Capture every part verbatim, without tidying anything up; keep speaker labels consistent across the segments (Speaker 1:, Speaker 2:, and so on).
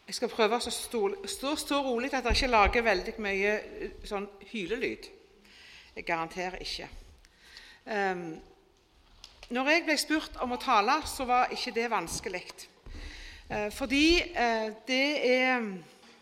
Speaker 1: Jeg skal prøve å stå, stå, stå rolig at jeg ikke lager veldig mye sånn hylelyd. Jeg garanterer ikke. Um, når jeg ble spurt om å tale, så var ikke det vanskelig. Uh, fordi uh, det er...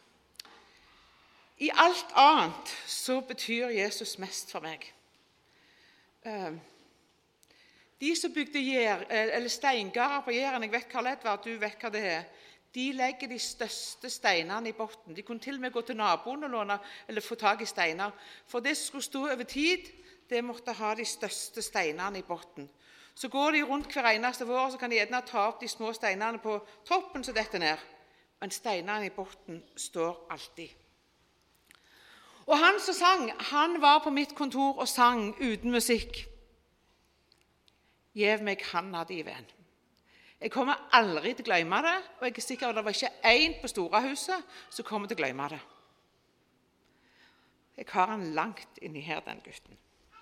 Speaker 1: I alt annet så betyr Jesus mest for meg. Uh, de som bygde gjer, eller steingarder på Jæren, jeg vet hva det var, du vet hva det er, de legger de største steinene i botten. De kunne til og med gå til naboen og låne, eller få tag i steiner. For det som skulle stå over tid, det måtte ha de største steinene i botten. Så går de rundt hver eneste vår, så kan de gjerne ta opp de små steinene på toppen, så dette ned. Men steinene i botten står alltid. Og han som sang, han var på mitt kontor og sang uten musikk. Gjev meg handa di, venn. Jeg kommer aldri til å glemme det, og jeg er sikker på at det var ikke én på Storahuset som kommer til å glemme det. Jeg har han langt inni her, den gutten.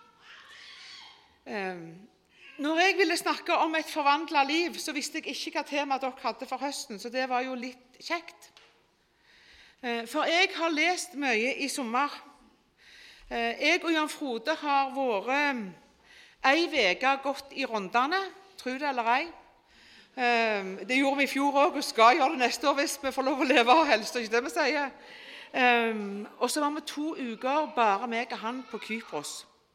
Speaker 1: Um, når jeg ville snakke om et forvandlet liv, så visste jeg ikke hva tema dere hadde for høsten, så det var jo litt kjekt. Uh, for jeg har lest mye i sommer. Uh, jeg og Jan Frode har vært um, en veke gått i rondene, tro det eller ei. Um, det gjorde vi i fjor også, og skal gjøre det neste år hvis vi får lov å leve og helst, ikke det vi sier. Um, og så var vi to uker bare meg og han på Kypros.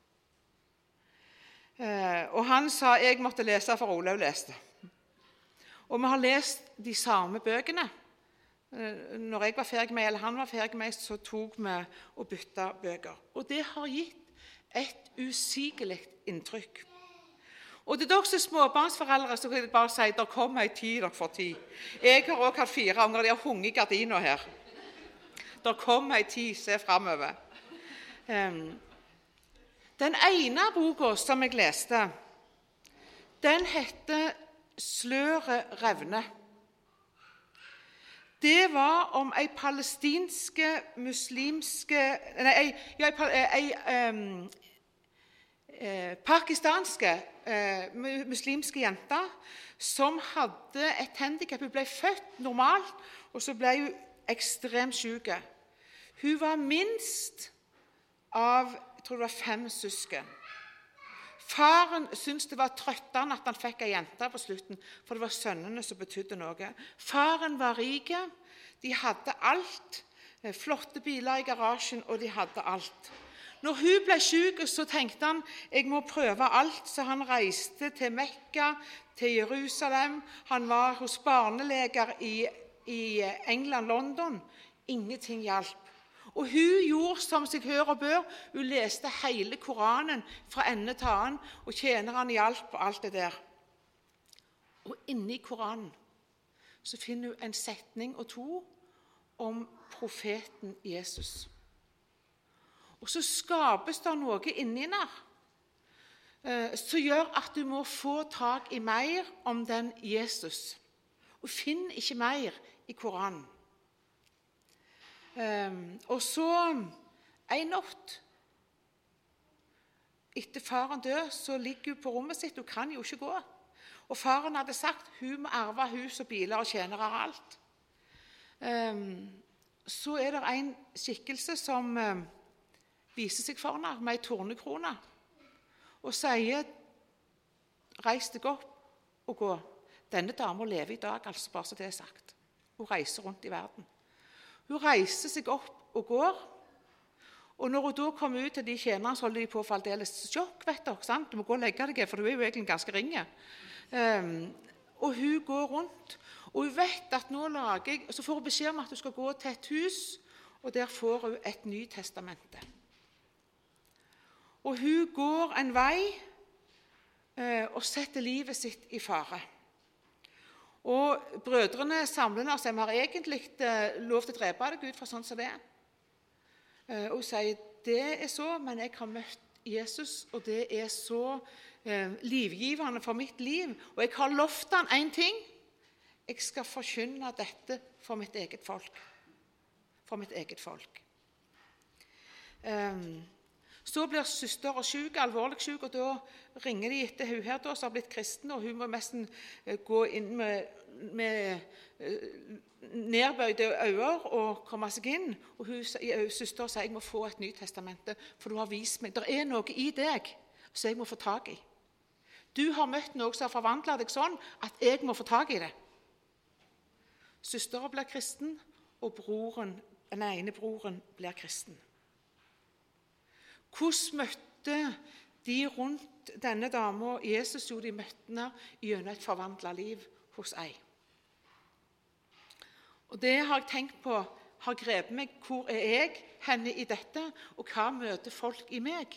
Speaker 1: Uh, og han sa jeg måtte lese for Olav leste. Og vi har lest de samme bøkene. Uh, når jeg var ferdig med, eller han var ferdig med, så tok vi og bytta bøker. Og det har gitt et usigelig inntrykk. Og til dere som er småbarnsforeldre, så kan jeg bare si, der kommer en tid, dere får tid. Jeg har også hatt fire unger, de har hunget i gardiner her. Der kommer en tid, se fremover. Um, den ene boka som jeg leste, den heter Sløret revne. Det var om en palestinske, muslimske, nei, ja, en, en, um, Eh, pakistanske eh, muslimske jenter som hadde et handicap. Hun ble født normalt, og så ble hun ekstremt syk. Hun var minst av jeg tror det var fem søsken. Faren syntes det var trøttende at han fikk en jente på slutten, for det var sønnene som betydde noe. Faren var rik, de hadde alt, flotte biler i garasjen, og de hadde alt. Når hun ble syk, så tenkte han, jeg må prøve alt, så han reiste til Mekka, til Jerusalem. Han var hos barneleger i, i England, London. Ingenting hjalp. Og hun gjorde som seg hør og bør. Hun leste hele Koranen fra ende til annen, og tjenerne hjalp på alt det der. Og inne i Koranen så finner hun en setning og to om profeten Jesus. Og så skapes det noe inni der, eh, som gjør at du må få tak i mer om den Jesus. Og finn ikke mer i Koranen. Eh, og så en natt, etter faren dør, så ligger hun på rommet sitt, hun kan jo ikke gå. Og faren hadde sagt, hun må arve hus og biler og tjenere og alt. Eh, så er det en skikkelse som... Eh, viser seg for henne med en tornekrone og sier, reis deg opp og gå. Denne dama lever i dag, altså bare så det er sagt. Hun reiser rundt i verden. Hun reiser seg opp og går, og når hun da kommer ut til de tjenerne, så holder de på å få aldeles sjokk, vet dere, sant? Du må gå og legge deg, for du er jo egentlig ganske ringe. Um, og hun går rundt, og hun vet at nå lager jeg, så får hun beskjed om at hun skal gå til et hus, og der får hun et Nytestamente. Og hun går en vei eh, og setter livet sitt i fare. Og brødrene samler når de har egentlig eh, lov til å drepe deg ut fra sånn som det er. Eh, og hun sier, det er så, men jeg har møtt Jesus, og det er så eh, livgivende for mitt liv. Og jeg har lovt han en ting, jeg skal forkynne dette for mitt eget folk. For mitt eget folk. Um, Så blir søster og syk, alvorlig syk, og da ringer de etter hun her, da, som har blitt kristen, og hun må nesten gå inn med med nedbøyde øyne og komme seg inn. Og hun, søster sier, jeg må få et nytt testamente, for du har vist meg. Det er noe i deg som jeg må få tak i. Du har møtt noe som har forvandlet deg sånn at jeg må få tak i det. Søsteren blir kristen, og broren, den ene broren blir kristen. Hvordan møtte de rundt denne dama Jesus? Jo, de møtte henne gjennom et forvandlet liv hos ei. Og det har jeg tenkt på, har grepet meg, hvor er jeg henne i dette, og hva møter folk i meg?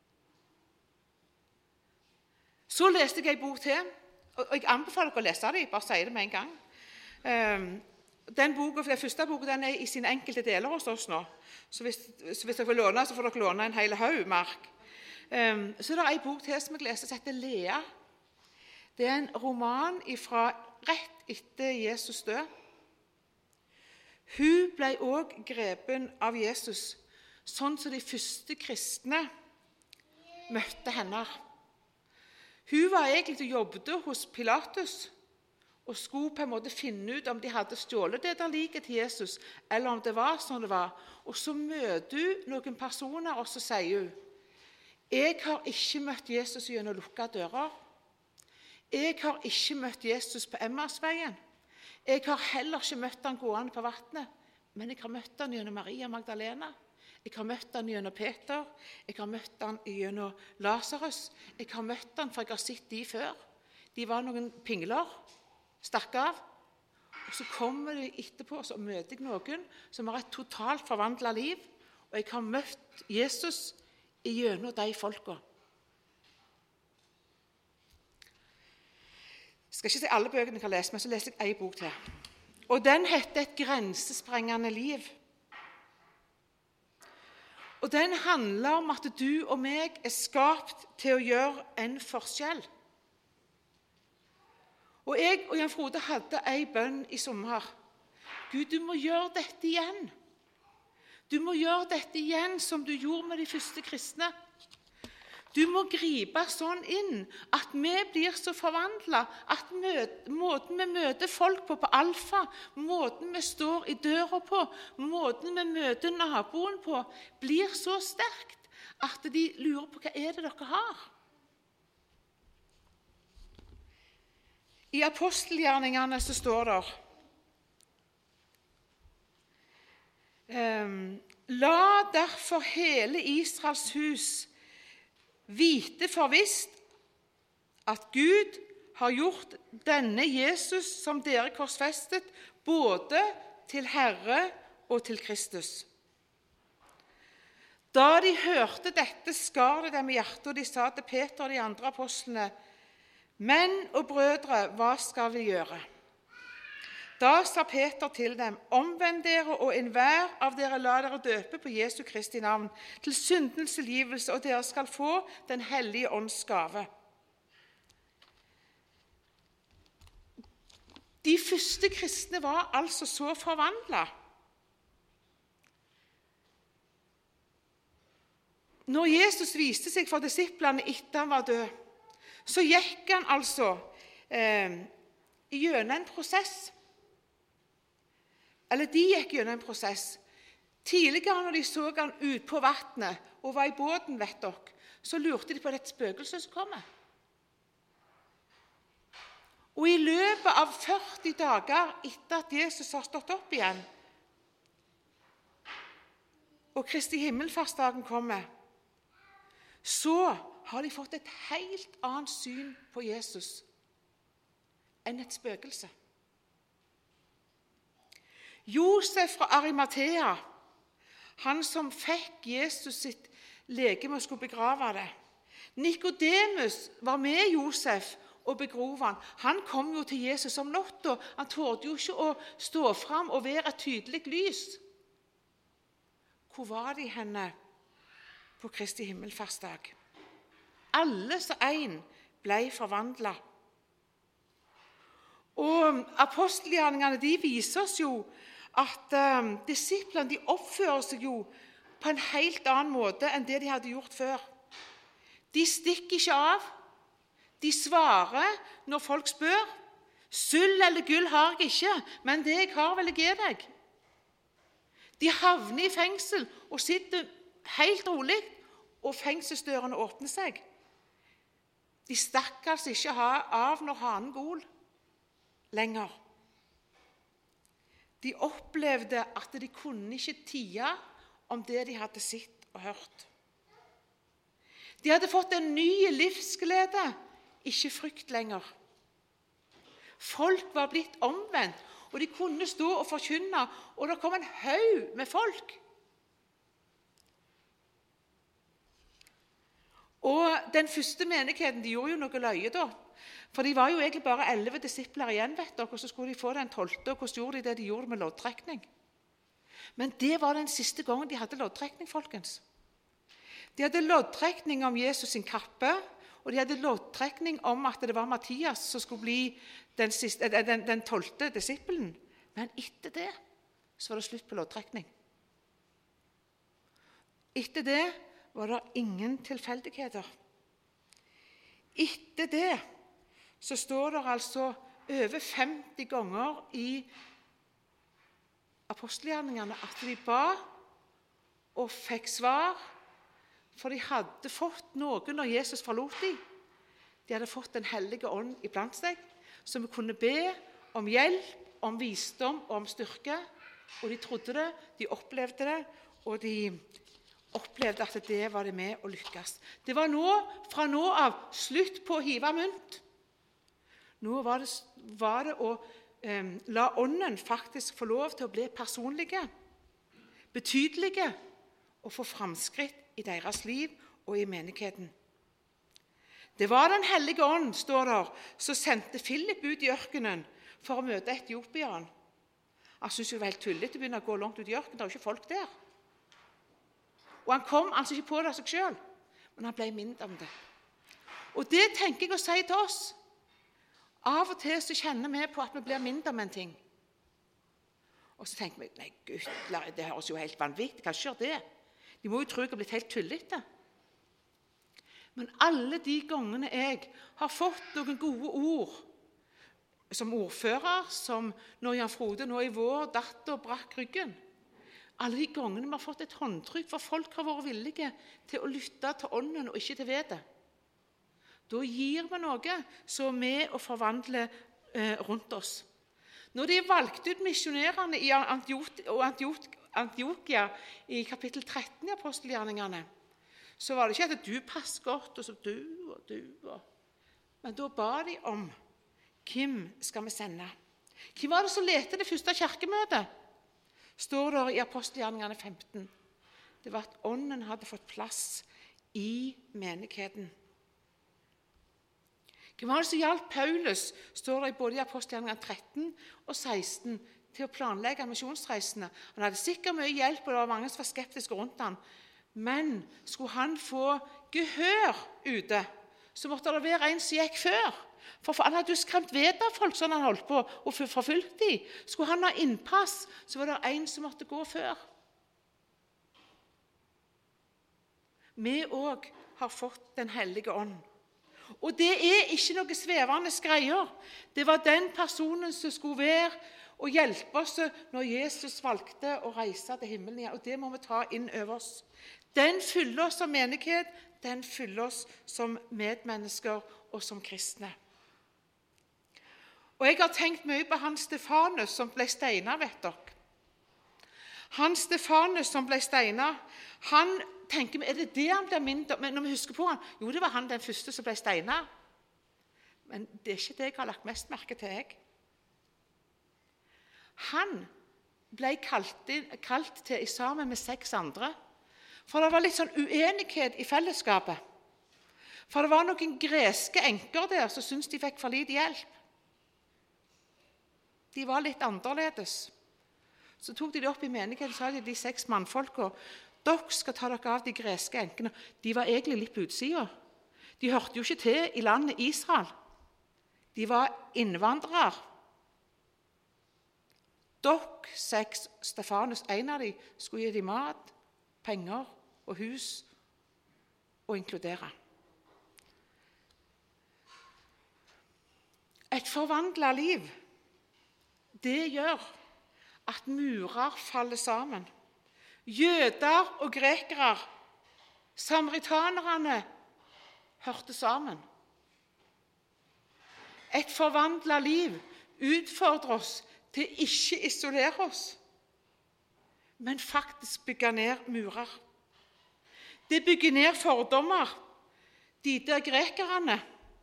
Speaker 1: Så leste jeg en bok til, og jeg anbefaler dere å lese det, bare sier det med en gang. Den, boka, den første boka den er i sine enkelte deler hos oss nå, så hvis, så hvis dere vil låne, så får dere låne en hel haug mark. Så er det en bok til som jeg leser, som heter Lea. Det er en roman fra rett etter Jesus død. Hun ble også grepen av Jesus, sånn som de første kristne møtte henne. Hun var egentlig jobbet hos Pilatus, og skulle på en måte finne ut om de hadde stjålet det der liket til Jesus, eller om det var sånn det var. Og så møter hun noen personer, og så sier hun, jeg har ikke møtt Jesus gjennom lukkede dører. Jeg har ikke møtt Jesus på Emmausveien. Jeg har heller ikke møtt han gående på vattnet, men jeg har møtt han gjennom Maria Magdalena. Jeg har møtt han gjennom Peter. Jeg har møtt han gjennom Lazarus. Jeg har møtt han, for jeg har sett de før. De var noen pingler, stakk av. Og så kommer de etterpå, og så møter jeg noen som har et totalt forvandlet liv. Og jeg har møtt Jesus gjennom de folka. Jeg skal ikke si alle bøkene jeg har lest, men så leser jeg en bok til. Og den heter Et grensesprengende liv. Og den handler om at du og meg er skapt til å gjøre en forskjell. Og jeg og Jan Frode hadde en bønn i sommer. Gud, du må gjøre dette igjen. Du må gjøre dette igjen som du gjorde med de første kristne. Du må gripe sånn inn at vi blir så forvandlet, at møte, måten vi møter folk på på Alfa, måten vi står i døra på, måten vi møter naboen på, blir så sterkt at de lurer på hva er det dere har. I apostelgjerningene så står det um, La derfor hele Israels hus vite for visst at Gud har gjort denne Jesus som dere korsfestet, både til Herre og til Kristus. Da de hørte dette, skar det dem i hjertet, og de sa til Peter og de andre apostlene, menn og brødre, hva skal vi gjøre? Da sa Peter til dem, omvend dere, og enhver av dere la dere døpe på Jesu Kristi navn, til syndens tilgivelse, og dere skal få den hellige ånds gave. De første kristne var altså så forvandlet. Når Jesus viste seg for disiplene etter han var død, så gikk han altså eh, gjennom en prosess. Eller de gikk gjennom en prosess. Tidligere når de så han ut på vattnet og var i båten, vet dere, så lurte de på det spøkelse som kommer. Og i løpet av førti dager etter at Jesus har stått opp igjen, og Kristi himmelfartsdagen kommer, så har de fått et helt annet syn på Jesus enn et spøkelse. Josef fra Arimathea, han som fikk Jesus sitt legeme og skulle begrave det. Nikodemus var med Josef og begrov han. Han kom jo til Jesus om natta. Han torde jo ikke å stå fram og være et tydelig lys. Hvor var de henne på Kristi himmelfartsdag? Alle som en ble forvandlet. Og apostelgjerningene de viser oss jo at um, disiplene de oppfører seg jo på en helt annen måte enn det de hadde gjort før. De stikker ikke av. De svarer når folk spør. Sølv eller gull har jeg ikke, men det jeg har vil jeg gi deg. De havner i fengsel og sitter helt rolig, og fengselsdørene åpner seg. De stakk altså ikke av når hanen gol lenger. De opplevde at de kunne ikke tie om det de hadde sett og hørt. De hadde fått en ny livsglede, ikke frykt lenger. Folk var blitt omvendt, og de kunne stå og forkynne, og det kom en haug med folk. Og den første menigheten, de gjorde jo noe løye da, for de var jo egentlig bare elleve disipler igjen, vet dere, og så skulle de få den tolvte, og hvordan gjorde de det de gjorde med loddtrekning? Men det var den siste gangen de hadde loddtrekning, folkens. De hadde loddtrekning om Jesus sin kappe, og de hadde loddtrekning om at det var Mattias som skulle bli den, siste, den, den tolte disippelen. Men etter det så var det slutt på loddtrekning. Etter det var det ingen tilfeldigheter. Etter det så står det altså over femti ganger i apostelgjerningene at de ba og fikk svar, for de hadde fått noe når Jesus forlot dem. De hadde fått den hellige ånd iblant seg, som kunne be om hjelp, om visdom og om styrke. Og de trodde det, de opplevde det, og de opplevde at det var det med å lykkes. Det var nå, fra nå av, slutt på å hive mynt. Nå var det, var det å eh, la ånden faktisk få lov til å bli personlige, betydelige, og få framskritt i deres liv og i menigheten. Det var den hellige ånd, står der, som sendte Philip ut i ørkenen for å møte etiopieren. Han syntes jo det var helt tullet å begynne å gå langt ut i ørkenen, det var jo ikke folk der. Og han kom altså ikke på det av seg selv, men han ble minnet om det. Og det tenker jeg å si til oss. Av og til så kjenner vi på at vi blir minnet om en ting. Og så tenker vi, nei Gud, det høres jo helt vanvittig, hva skjer det? De må jo tro jeg har blitt helt tullete. Men alle de gangene jeg har fått noen gode ord, som ordfører, som når Jan Frode nå i vår datter brakk ryggen, alle de gangene vi har fått et håndtrykk, for folk har vært villige til å lytte til ånden og ikke til vedet. Da gir vi noe som er med å forvandle eh, rundt oss. Når de valgte ut misjonærene i Antioch- og Antioch- Antiokia i kapittel tretten i apostelgjerningene, så var det ikke at du passer godt, og så du og du. Og... Men da ba de om, hvem skal vi sende? Hvem var det som ledte det første kirkemøtet? Står der i apostelgjerningene femten. Det var at ånden hadde fått plass i menigheten. Hvem var det som hjalp Paulus, står det både i apostelgjerningene tretten og seksten, til å planlegge misjonsreisene. Han hadde sikkert mye hjelp, og det var mange som var skeptiske rundt han. Men skulle han få gehør ute, så måtte det være en som gikk før. For han hadde jo skremt ved av folk sånn han holdt på, og forfulgt dem. Skulle han ha innpass, så var det en som måtte gå før. Vi også har fått den hellige ånd. Og det er ikke noe svevende greier. Det var den personen som skulle være og hjelpe oss når Jesus valgte å reise til himmelen igjen. Og det må vi ta inn over oss. Den fyller oss som menighet, den fyller oss som medmennesker og som kristne. Og jeg har tenkt mye på han Stefanus som ble steinet, vet dere. Han Stefanus som ble steinet, han tenker vi, er det det han blir minnet om? Men når vi husker på han, jo, det var han den første som ble steinet. Men det er ikke det jeg har lagt mest merke til, jeg. Han ble kalt, inn, kalt til sammen med seks andre, for det var litt sånn uenighet i fellesskapet. For det var noen greske enker der som syntes de fikk for lite hjelp. De var litt annerledes. Så tok de det opp i menigheten og sa de, de seks mannfolkene, dere skal ta dere av de greske enkene. De var egentlig litt på utsiden. De hørte jo ikke til i landet Israel. De var innvandrere. Dere seks, Stefanus, en av dem, skulle gi dem mat, penger og hus og inkludere. Et forvandlet liv, det gjør at murer faller sammen. Jøder og grekere, samaritanerne, hørte sammen. Et forvandlet liv utfordrer oss til ikke isolere oss, men faktisk bygge ned murer. Det bygger ned fordommer. De der grekerne,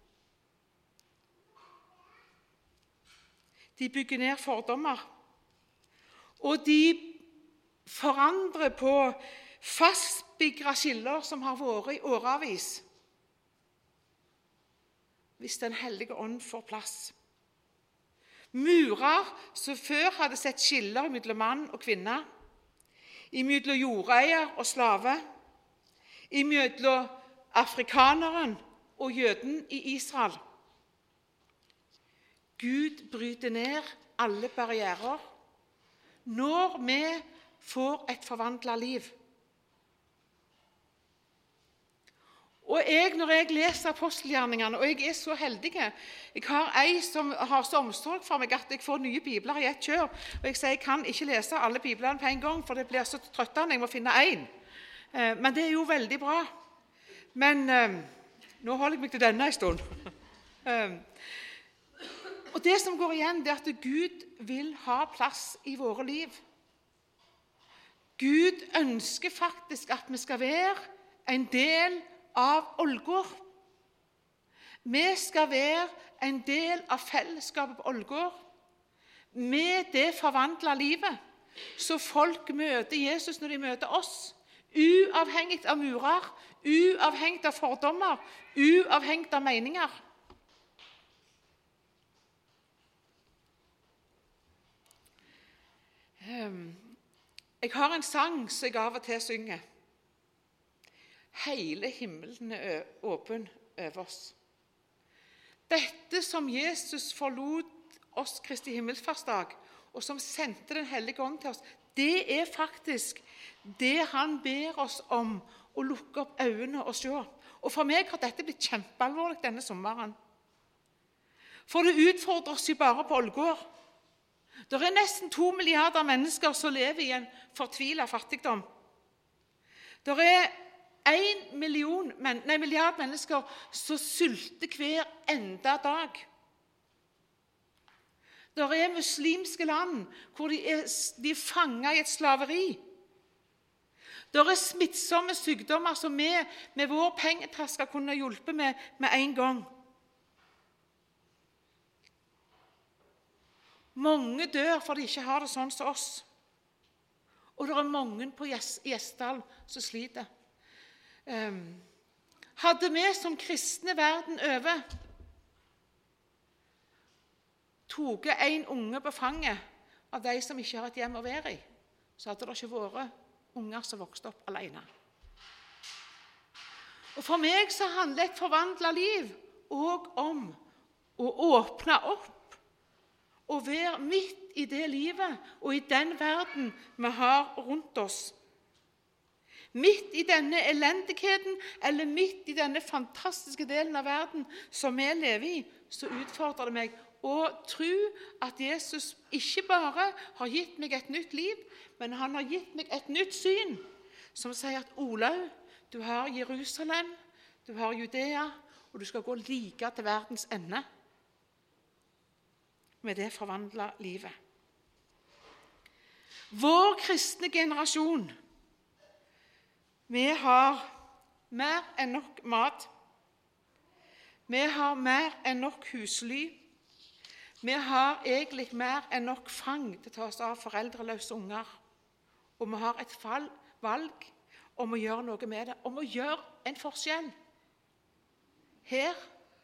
Speaker 1: de bygger ned fordommer, og de forandrer på fastbygde skiller som har vært i årevis, hvis Den hellige ånd får plass. Murer som før hadde sett skiller mellom mann og kvinne, mellom jordeier og slave, mellom afrikaneren og jøden i Israel. Gud bryter ned alle barrierer når vi får et forvandlet liv. Og jeg, når jeg leser apostelgjerningene, og jeg er så heldig, jeg har ei som har så omsorg for meg at jeg får nye bibler i et kjør, og jeg sier jeg kan ikke lese alle biblene på en gang, for det blir så trøttende, jeg må finne en. Men det er jo veldig bra. Men um, nå holder jeg meg til denne en stund. Um, og det som går igjen, det er at Gud vil ha plass i våre liv. Gud ønsker faktisk at vi skal være en del av Ålgård. Vi skal være en del av fellesskapet på Ålgård med det forvandlede livet, så folk møter Jesus når de møter oss, uavhengig av murer, uavhengig av fordommer, uavhengig av meninger. Jeg har en sang som jeg av og til synger. Hele himmelen er åpen over oss. Dette som Jesus forlot oss Kristi himmelsfartsdag, og som sendte Den hellige ånd til oss, det er faktisk det han ber oss om å lukke opp øynene og se. Og for meg har dette blitt kjempealvorlig denne sommeren. For det utfordrer oss jo bare på Ålgård. Det er nesten to milliarder mennesker som lever i en fortvilet fattigdom. Det er en million, nei, milliard mennesker som sulter hver enda dag. Det er muslimske land hvor de er, de er fanget i et slaveri. Det er smittsomme sykdommer som vi med vår pengetaske skal kunne hjelpe med med en gang. Mange dør fordi de ikke har det sånn som oss. Og det er mange på Gjesdal som sliter. Um, hadde vi som kristne verden over toget en unge på fanget av de som ikke har et hjem å være i, så hadde det ikke vært unger som vokste opp alene. Og for meg så handler et forvandlet liv også om å åpne opp og være midt i det livet og i den verden vi har rundt oss. Midt i denne elendigheten, eller midt i denne fantastiske delen av verden som vi lever i, så utfordrer det meg å tro at Jesus ikke bare har gitt meg et nytt liv, men han har gitt meg et nytt syn, som sier at Olaug, du har Jerusalem, du har Judea, og du skal gå like til verdens ende med det forvandlede livet. Vår kristne generasjon, vi har mer enn nok mat. Vi har mer enn nok husly. Vi har egentlig mer enn nok fang til å ta oss av foreldreløse unger. Og vi har et valg om å gjøre noe med det, om å gjøre en forskjell. Her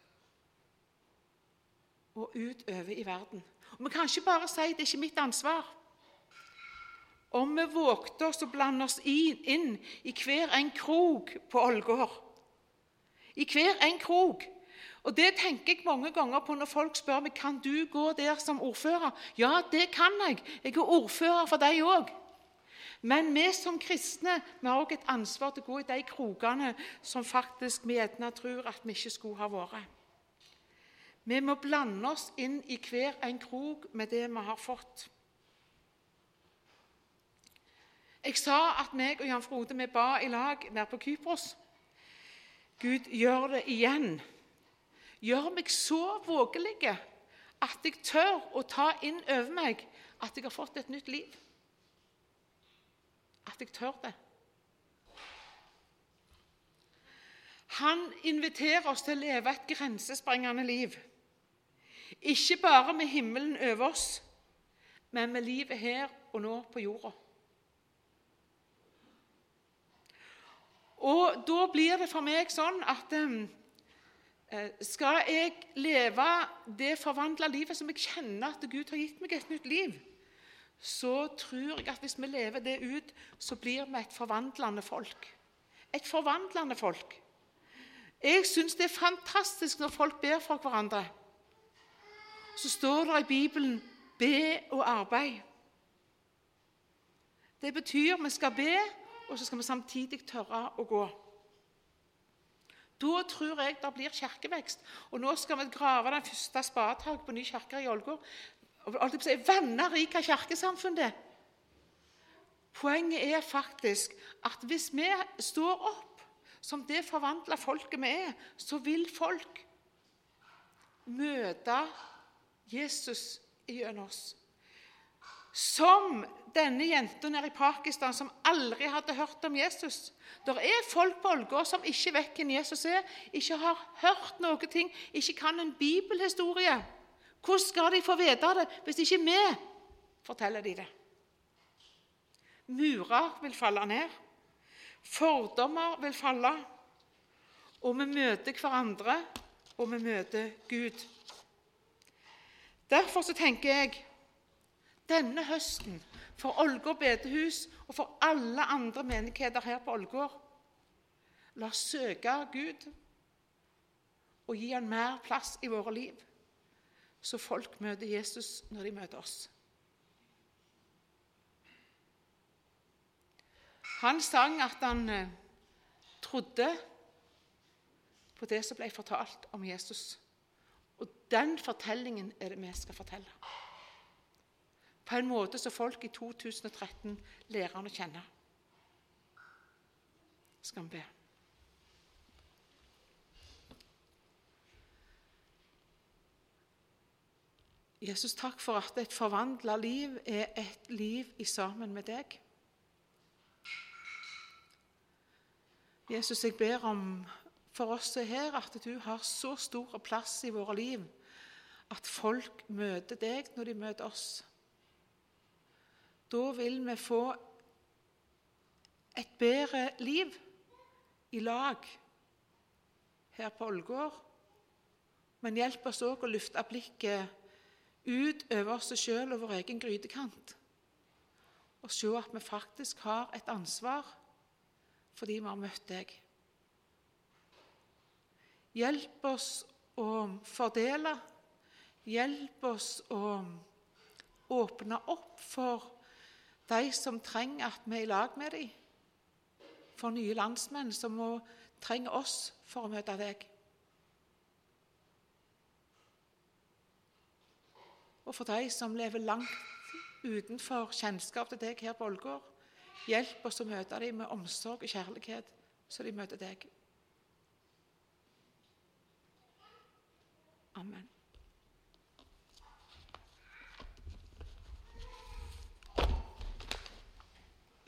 Speaker 1: og utover i verden. Og vi kan ikke bare si det er ikke mitt ansvar. Om vi vågte oss å blande oss inn i hver en krok på Ålgård. I hver en krok. Og det tenker jeg mange ganger på når folk spør meg, kan du gå der som ordfører? Ja, det kan jeg. Jeg er ordfører for deg også. Men vi som kristne, vi har også et ansvar til å gå i de krokene som faktisk vi gjerne tror at vi ikke skulle ha vært. Vi må blande oss inn i hver en krok med det vi har fått. Jeg sa at meg og Jan Frode vi ba i lag nede på Kypros. Gud, gjør det igjen. Gjør meg så vågelig at jeg tør å ta inn over meg at jeg har fått et nytt liv. At jeg tør det. Han inviterer oss til å leve et grensesprengende liv. Ikke bare med himmelen over oss, men med livet her og nå på jorda. Og da blir det for meg sånn at eh, skal jeg leve det forvandlede livet som jeg kjenner at Gud har gitt meg et nytt liv, så tror jeg at hvis vi lever det ut, så blir vi et forvandlende folk. Et forvandlende folk. Jeg synes det er fantastisk når folk ber for hverandre. Så står det i Bibelen, be og arbeid. Det betyr vi skal be, og så skal vi samtidig tørre å gå. Da tror jeg det blir kirkevekst. Og nå skal vi grave den første spadetaket på ny kirke i Ålgård. Og si, vanne rike kirkesamfunn det. Poenget er faktisk at hvis vi står opp som det forvandlede folket vi er, så vil folk møte Jesus gjennom oss. Som denne jenten nede i Pakistan som aldri hadde hørt om Jesus. Det er folk på Ålgård som ikke vet hvem Jesus er, ikke har hørt noe ting, ikke kan en bibelhistorie. Hvordan skal de få vite det hvis ikke vi forteller de det? Murer vil falle ned, fordommer vil falle, og vi møter hverandre, og vi møter Gud. Derfor så tenker jeg, denne høsten, for Ålgård bedehus og for alle andre menigheter her på Ålgård, la oss søke Gud og gi han mer plass i våre liv, så folk møter Jesus når de møter oss. Han sang at han eh, trodde på det som ble fortalt om Jesus. Og den fortellingen er det vi skal fortelle. På en måte som folk i to tusen og tretten lærer han å kjenne. Skal vi be. Jesus, takk for at et forvandlet liv er et liv i sammen med deg. Jesus, jeg ber om for oss her at du har så stor plass i våre liv at folk møter deg når de møter oss. Da vil vi få et bedre liv i lag her på Ålgård, men hjelp oss også å løfte blikket ut over oss selv og vår egen grytekant, og se at vi faktisk har et ansvar fordi vi har møtt deg. Hjelp oss å fordele, hjelp oss å åpne opp for de som trenger at vi er i lag med dem, for nye landsmenn som må trenge oss for å møte deg. Og for de som lever langt utenfor kjennskap til deg her på Ålgård, hjelp oss å møte dem med omsorg og kjærlighet, så de møter deg. Amen.